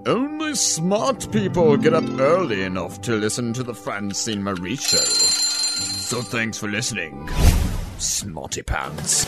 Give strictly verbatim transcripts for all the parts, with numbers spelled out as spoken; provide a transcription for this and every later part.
Only smart people get up early enough to listen to the Francine Marie Show. So thanks for listening, Smarty Pants.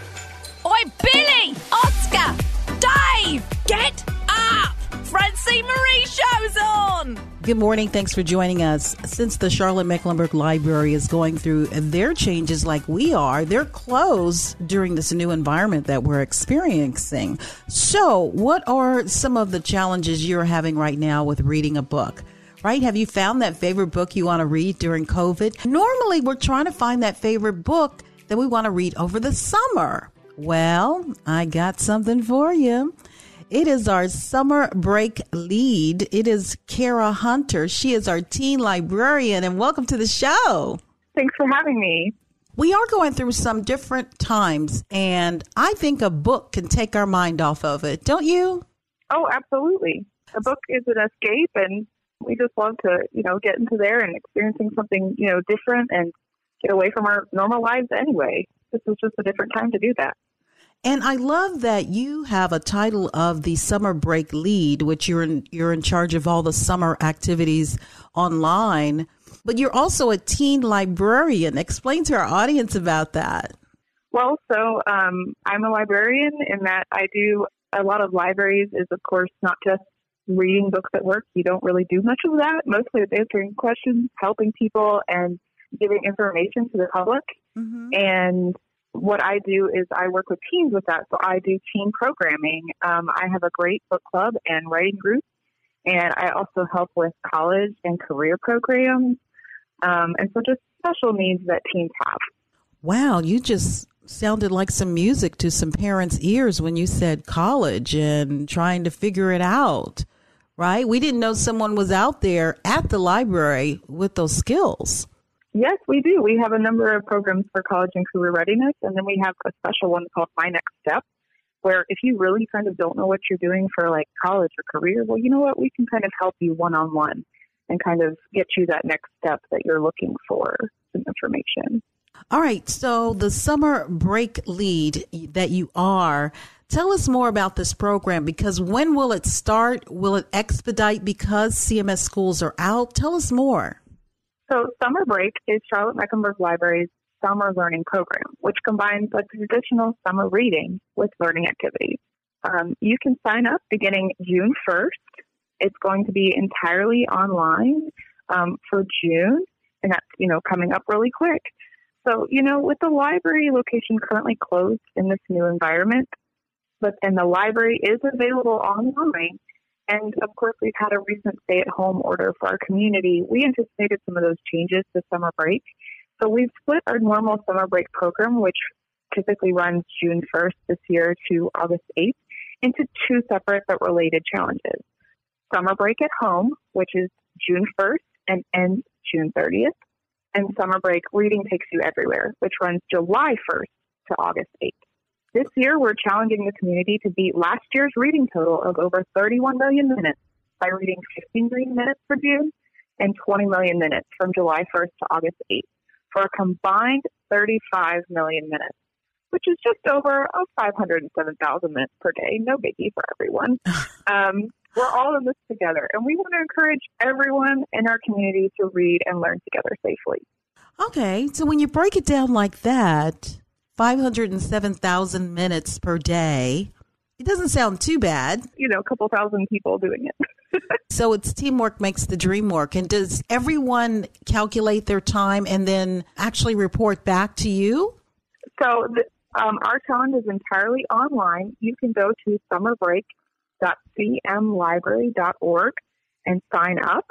Oi, Billy! Oscar! Dave! Get up! Francine Marie Show's on! Good morning. Thanks for joining us. Since the Charlotte-Mecklenburg Library is going through their changes like we are, they're closed during this new environment that we're experiencing. So what are some of the challenges you're having right now with reading a book? Right? Have you found that favorite book you want to read during COVID? Normally, we're trying to find that favorite book that we want to read over the summer. Well, I got something for you. It is our summer break lead. It is Kara Hunter. She is our teen librarian, and welcome to the show. Thanks for having me. We are going through some different times, and I think a book can take our mind off of it, don't you? Oh, absolutely. A book is an escape, and we just love to, you know, get into there and experiencing something, you know, different and get away from our normal lives anyway. This is just a different time to do that. And I love that you have a title of the summer break lead, which you're in, you're in charge of all the summer activities online, but you're also a teen librarian. Explain to our audience about that. Well, so um, I'm a librarian in that I do a lot of libraries is, of course, not just reading books at work. You don't really do much of that. Mostly it's answering questions, helping people, and giving information to the public. Mm-hmm. And what I do is I work with teens with that. So I do teen programming. Um, I have a great book club and writing group. And I also help with college and career programs. Um, and so just special needs that teens have. Wow, you just sounded like some music to some parents' ears when you said college and trying to figure it out, right? We didn't know someone was out there at the library with those skills. Yes, we do. We have a number of programs for college and career readiness, and then we have a special one called My Next Step, where if you really kind of don't know what you're doing for like college or career, well, you know what? We can kind of help you one-on-one and kind of get you that next step that you're looking for, some information. All right. So the summer break lead that you are, tell us more about this program, because when will it start? Will it expedite because C M S schools are out? Tell us more. So Summer Break is Charlotte-Mecklenburg Library's summer learning program, which combines a traditional summer reading with learning activities. Um, you can sign up beginning June first. It's going to be entirely online um, for June, and that's, you know, coming up really quick. So, you know, with the library location currently closed in this new environment, but and the library is available online, and of course, we've had a recent stay-at-home order for our community. We anticipated some of those changes to summer break. So we've split our normal summer break program, which typically runs June first this year to August eighth, into two separate but related challenges. Summer break at home, which is June first and ends June thirtieth, and Summer Break Reading Takes You Everywhere, which runs July first to August eighth. This year, we're challenging the community to beat last year's reading total of over thirty-one million minutes by reading fifteen million minutes for June and twenty million minutes from July first to August eighth for a combined thirty-five million minutes, which is just over oh, five hundred seven thousand minutes per day. No biggie for everyone. Um, we're all in this together, and we want to encourage everyone in our community to read and learn together safely. Okay, so when you break it down like that, five hundred seven thousand minutes per day, it doesn't sound too bad. You know, a couple thousand people doing it. So it's teamwork makes the dream work. And does everyone calculate their time and then actually report back to you? So the, um, our challenge is entirely online. You can go to summer break dot c m library dot org and sign up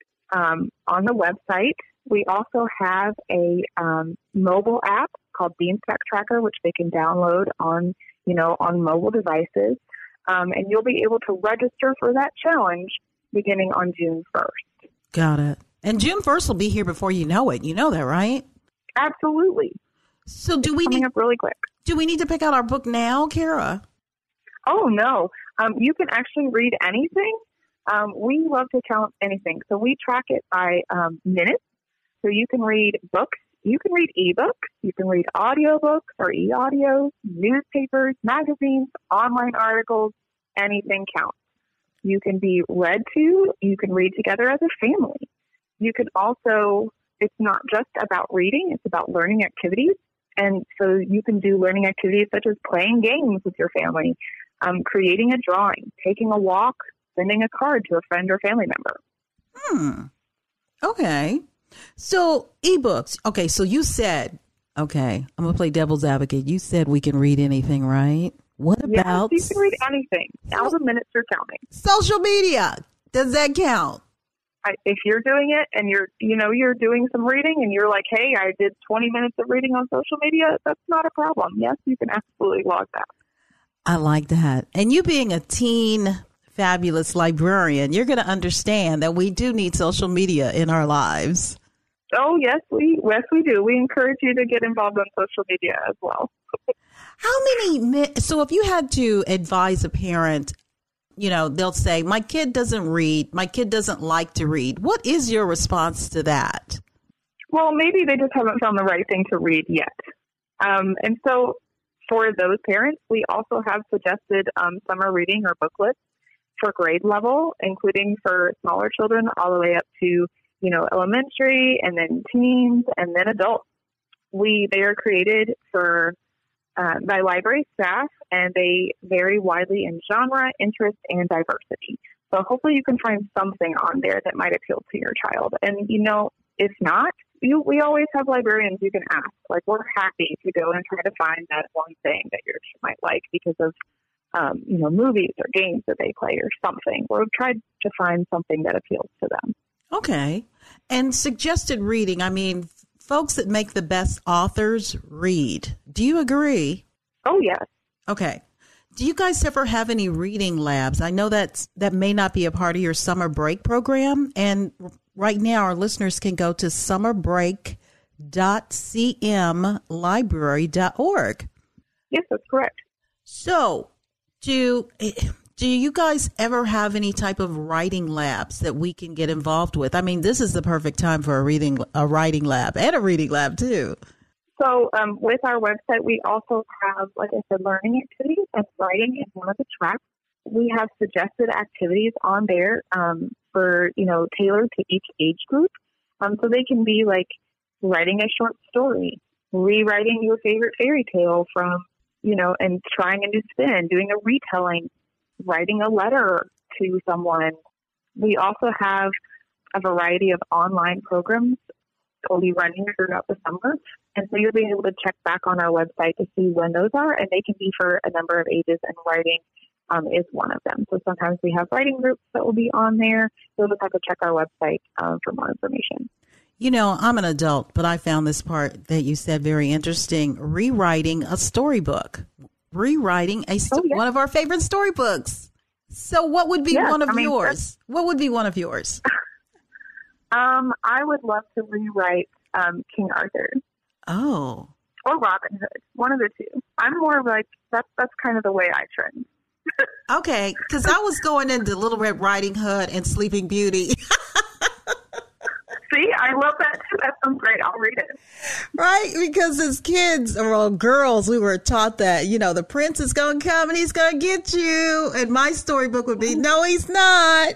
um, on the website. We also have a um, mobile app called Beanstack Tracker, which they can download on, you know, on mobile devices. Um, and you'll be able to register for that challenge beginning on June first. Got it. And June first will be here before you know it. You know that, right? Absolutely. So do it's we coming need, up really quick. Do we need to pick out our book now, Kara? Oh, no. Um, you can actually read anything. Um, we love to count anything. So we track it by um, minutes. So you can read books. You can read ebooks. You can read audiobooks or e-audios, newspapers, magazines, online articles. Anything counts. You can be read to. You can read together as a family. You can also, it's not just about reading, it's about learning activities. And so you can do learning activities such as playing games with your family, um, creating a drawing, taking a walk, sending a card to a friend or family member. Hmm. Okay. So ebooks. Okay. So you said, okay, I'm going to play devil's advocate. You said we can read anything, right? What about? Yes, you can read anything. Now the minutes are counting. Social media. Does that count? I, if you're doing it and you're, you know, you're doing some reading and you're like, hey, I did twenty minutes of reading on social media, that's not a problem. Yes, you can absolutely log that. I like that. And you being a teen fabulous librarian, you're going to understand that we do need social media in our lives. Oh, yes, we yes we do. We encourage you to get involved on social media as well. How many, so if you had to advise a parent, you know, they'll say, my kid doesn't read, my kid doesn't like to read. What is your response to that? Well, maybe they just haven't found the right thing to read yet. Um, and so for those parents, we also have suggested um, summer reading or booklets for grade level, including for smaller children all the way up to, you know, elementary and then teens and then adults. We, they are created for Uh, by library staff, and they vary widely in genre, interest, and diversity. So hopefully you can find something on there that might appeal to your child. And, you know, if not, you, we always have librarians you can ask. Like, we're happy to go and try to find that one thing that your kid might like because of, um, you know, movies or games that they play or something. We've tried to find something that appeals to them. Okay. And suggested reading, I mean, folks that make the best authors read. Do you agree? Oh, yes. Okay. Do you guys ever have any reading labs? I know that's, that may not be a part of your summer break program. And right now our listeners can go to summer break dot c m library dot org. Yes, that's correct. So do... Do you guys ever have any type of writing labs that we can get involved with? I mean, this is the perfect time for a reading, a writing lab and a reading lab too. So um, with our website, we also have, like I said, learning activities, and writing is one of the tracks. We have suggested activities on there um, for, you know, tailored to each age group. Um, so they can be like writing a short story, rewriting your favorite fairy tale from, you know, and trying a new spin, doing a retelling, writing a letter to someone. We also have a variety of online programs that will be running throughout the summer. And so you'll be able to check back on our website to see when those are, and they can be for a number of ages, and writing um, is one of them. So sometimes we have writing groups that will be on there. You'll just have to check our website um, for more information. You know, I'm an adult, but I found this part that you said very interesting, rewriting a storybook. Rewriting a st- oh, yeah. one of our favorite storybooks. So what would be yes, one of I mean, yours? What would be one of yours? um, I would love to rewrite um, King Arthur. Oh. Or Robin Hood. One of the two. I'm more like, that's, that's kind of the way I trend. Okay, because I was going into Little Red Riding Hood and Sleeping Beauty. See, I love that too. That sounds great. I'll read it. Right? Because as kids or well, girls, we were taught that, you know, the prince is going to come and he's going to get you. And my storybook would be, no, he's not.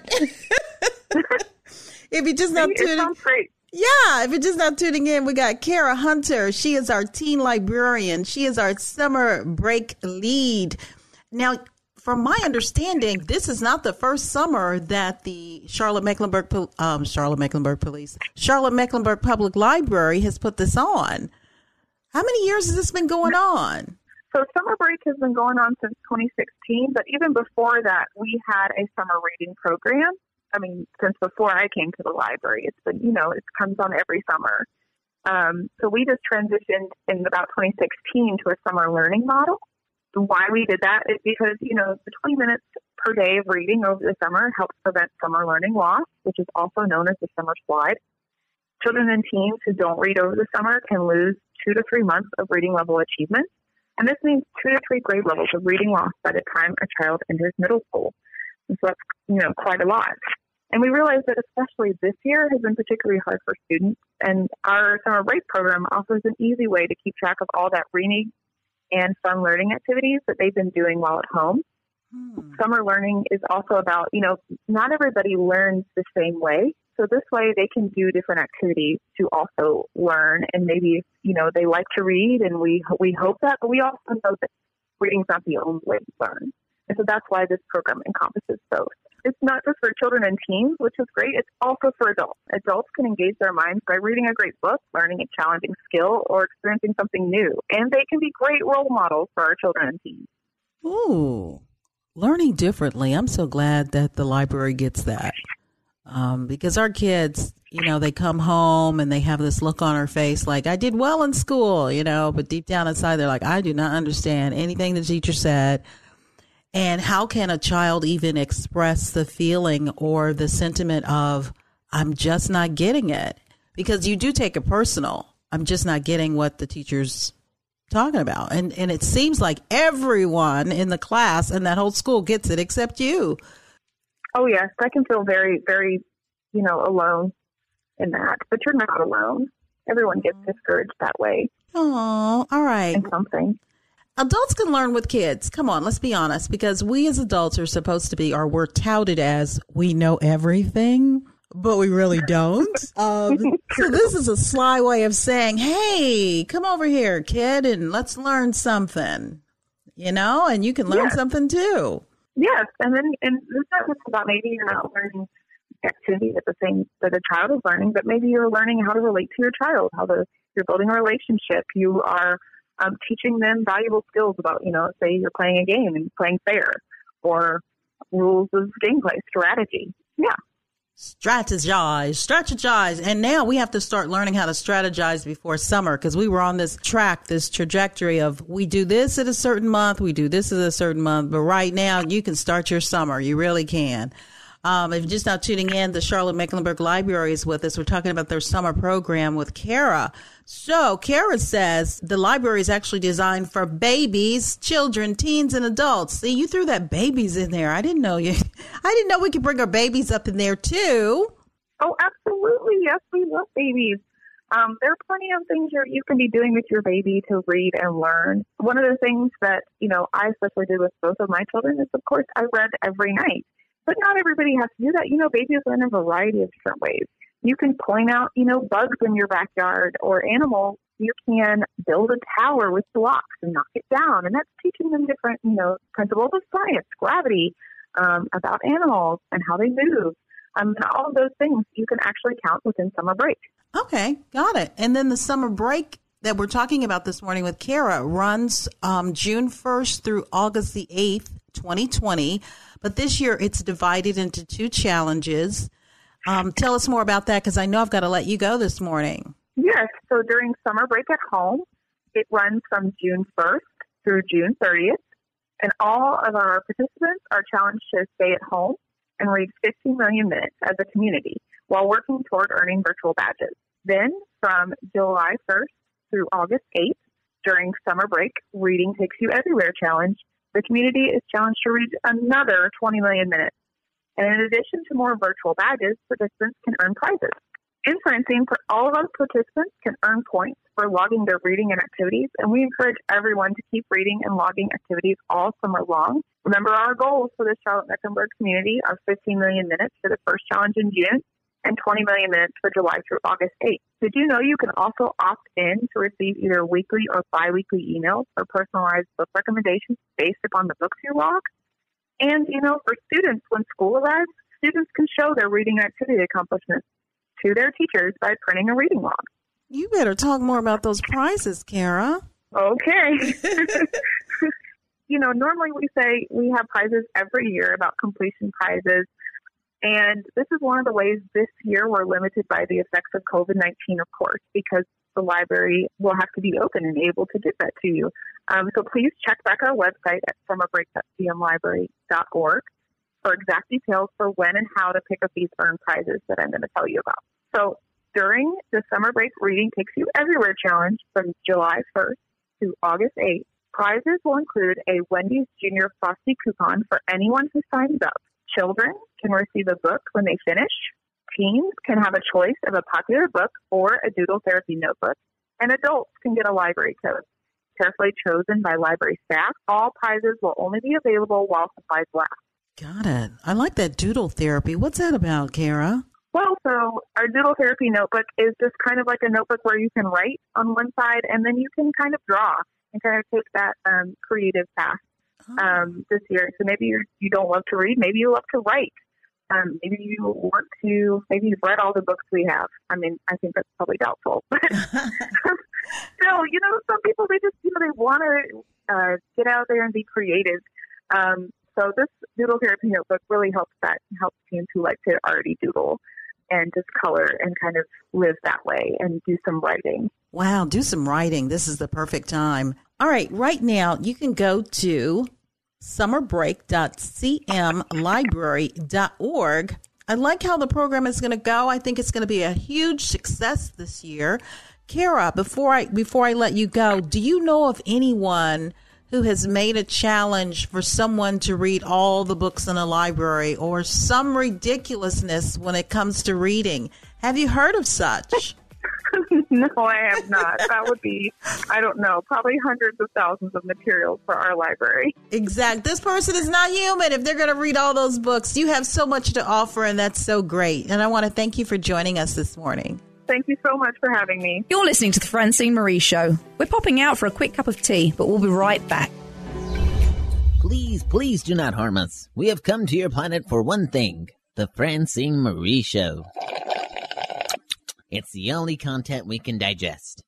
If you're just not See, tuning, it sounds great. Yeah, if you're just not tuning in, we got Kara Hunter. She is our teen librarian. She is our summer break lead. Now, from my understanding, this is not the first summer that the Charlotte Mecklenburg, um, Charlotte Mecklenburg Police, Charlotte Mecklenburg Public Library has put this on. How many years has this been going on? So summer break has been going on since twenty sixteen, but even before that, we had a summer reading program. I mean, since before I came to the library, it's been, you know, it comes on every summer. Um, so we just transitioned in about twenty sixteen to a summer learning model. Why we did that is because, you know, the twenty minutes per day of reading over the summer helps prevent summer learning loss, which is also known as the summer slide. Children and teens who don't read over the summer can lose two to three months of reading level achievement. And this means two to three grade levels of reading loss by the time a child enters middle school. And so that's, you know, quite a lot. And we realized that especially this year has been particularly hard for students. And our summer break program offers an easy way to keep track of all that reading and fun learning activities that they've been doing while at home. Hmm. Summer learning is also about, you know, not everybody learns the same way. So this way they can do different activities to also learn. And maybe, you know, they like to read, and we we hope that, but we also know that reading's not the only way to learn. And so that's why this program encompasses both. It's not just for children and teens, which is great. It's also for adults. Adults can engage their minds by reading a great book, learning a challenging skill, or experiencing something new. And they can be great role models for our children and teens. Ooh, learning differently. I'm so glad that the library gets that. Um, because our kids, you know, they come home and they have this look on their face like, I did well in school, you know, but deep down inside, they're like, I do not understand anything the teacher said. And how can a child even express the feeling or the sentiment of, I'm just not getting it? Because you do take it personal. I'm just not getting what the teacher's talking about. And and it seems like everyone in the class and that whole school gets it except you. Oh, yes. I can feel very, very, you know, alone in that. But you're not alone. Everyone gets discouraged that way. Oh, all right. In something. Adults can learn with kids. Come on, let's be honest, because we as adults are supposed to be, or we're touted as, we know everything, but we really don't. Um, so this is a sly way of saying, hey, come over here, kid, and let's learn something, you know, and you can learn yes. something too. Yes, and then and it's not just about maybe you're not learning activity at the same that a child is learning, but maybe you're learning how to relate to your child, how to you're building a relationship. You are um, teaching them valuable skills about, you know, say you're playing a game and playing fair, or rules of gameplay, strategy. Yeah. Strategize, strategize. And now we have to start learning how to strategize before summer, because we were on this track, this trajectory of we do this at a certain month, we do this at a certain month. But right now you can start your summer. You really can. Um, if you're just now tuning in, the Charlotte Mecklenburg Library is with us. We're talking about their summer program with Kara. So Kara says the library is actually designed for babies, children, teens, and adults. See, you threw that babies in there. I didn't know you. I didn't know we could bring our babies up in there too. Oh, absolutely. Yes, we love babies. Um, there are plenty of things you're, you can be doing with your baby to read and learn. One of the things that, you know, I especially did with both of my children is, of course, I read every night. But not everybody has to do that. You know, babies learn in a variety of different ways. You can point out, you know, bugs in your backyard or animals. You can build a tower with blocks and knock it down. And that's teaching them different, you know, principles of science, gravity, um, about animals and how they move. Um, and all of those things you can actually count within summer break. Okay, got it. And then the summer break that we're talking about this morning with Kara runs um, June first through August the eighth, twenty twenty. But this year it's divided into two challenges. Um, tell us more about that, because I know I've got to let you go this morning. Yes. So during summer break at home, it runs from June first through June thirtieth. And all of our participants are challenged to stay at home and read fifteen million minutes as a community while working toward earning virtual badges. Then from July first through August eighth, during summer break, Reading Takes You Everywhere Challenge, the community is challenged to read another twenty million minutes. And in addition to more virtual badges, participants can earn prizes. Inferencing, for all of our participants can earn points for logging their reading and activities, and we encourage everyone to keep reading and logging activities all summer long. Remember, our goals for the Charlotte Mecklenburg community are fifteen million minutes for the first challenge in June and twenty million minutes for July through August eighth. Did you know you can also opt in to receive either weekly or bi-weekly emails or personalized book recommendations based upon the books you log? And, you know, for students, when school arrives, students can show their reading and activity accomplishments to their teachers by printing a reading log. You better talk more about those prizes, Kara. Okay. You know, normally we say we have prizes every year about completion prizes. And this is one of the ways this year we're limited by the effects of COVID nineteen, of course, because the library will have to be open and able to give that to you. Um, so please check back our website at summer break dot c m library dot org for exact details for when and how to pick up these earned prizes that I'm going to tell you about. So during the Summer Break Reading Takes You Everywhere Challenge from July first to August eighth, prizes will include a Wendy's Junior Frosty coupon for anyone who signs up. Children can receive a book when they finish. Teens can have a choice of a popular book or a doodle therapy notebook. And adults can get a library code. carefully chosen by library staff. All prizes will only be available while supplies last. Got it. I like that doodle therapy. What's that about, Kara? Well, so our Doodle Therapy notebook is just kind of like a notebook where you can write on one side and then you can kind of draw and kind of take that um, creative path um, this year. So maybe you're, you don't love to read. Maybe you love to write. Um, maybe you want to, maybe you've read all the books we have. I mean, I think that's probably doubtful. But still, you know, some people, they just, you know, they want to uh, get out there and be creative. Um, so this Doodle Therapy notebook really helps that, helps teens who like to already doodle and just color and kind of live that way and do some writing. Wow, do some writing. This is the perfect time. All right, right now you can go to summer break dot c m library dot org. I like how the program is going to go. I think it's going to be a huge success this year. Kara, before I before I let you go, do you know of anyone who has made a challenge for someone to read all the books in a library or some ridiculousness when it comes to reading? Have you heard of such? No, I have not. That would be, I don't know, probably hundreds of thousands of materials for our library. Exactly. This person is not human if they're going to read all those books. You have so much to offer, and that's so great. And I want to thank you for joining us this morning. Thank you so much for having me. You're listening to the Francine Marie Show. We're popping out for a quick cup of tea, but we'll be right back. Please, please do not harm us. We have come to your planet for one thing, the Francine Marie Show. It's the only content we can digest.